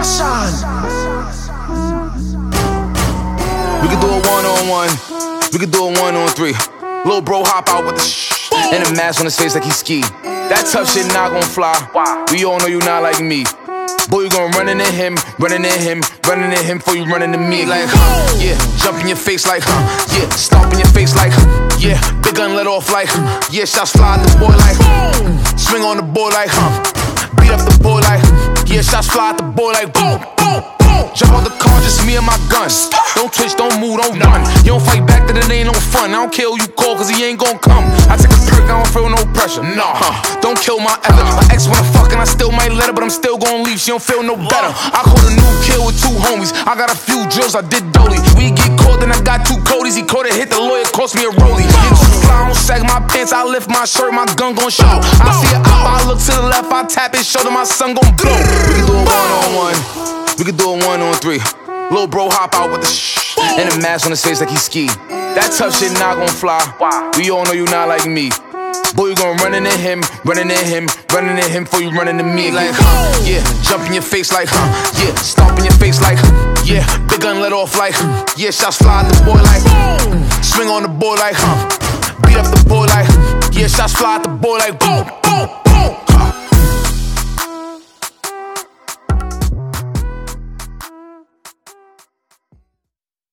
We could do a one-on-one. We could do a one-on-three. Lil' bro hop out with the and a mask on his face like he ski. That tough shit not gon' fly. We all know you not like me. Boy, you gon' run into him, running into him, running into him before you run into me. Like, yeah, jump in your face like, yeah, stomp in your face like, yeah, big gun let off like, yeah, shots fly at the boy like, swing on the boy like, beat up the boy like, yeah, shots fly at the boy like, boom, boom, boom. Jump out the car, just me and my gun. Don't twitch, don't move, don't run. You don't fight back, then it ain't no fun. I don't care who you call, cause he ain't gon' come. I take a perk, I don't feel no pressure. Nah, don't kill my effort. My ex wanna fuck and I still might let her, but I'm still gon' leave. She don't feel no better. I caught a new kill with 2 homies. I got a few drills, I did dolly. We get caught, then I got 2 Codys. He caught it, hit the lawyer, cost me a rollie. Get too fly, I don't sag my pants. I lift my shirt, my gun gon' show. I see it up, I look to the left, I tap his shoulder, my son gon' blow. We can do a one-on-one. We could do a one-on-3. Lil' bro hop out with the and a mask on his face like he ski. That tough shit not gon' fly. We all know you not like me. Boy, you gon' run into him, running into him, running into him before you run into me. Like, yeah, jump in your face like, yeah, stomp in your face like, yeah, big gun let off like, yeah, shots fly at the boy like, swing on the boy like, beat up the boy like, yeah, shots fly at the boy like, boom, boom.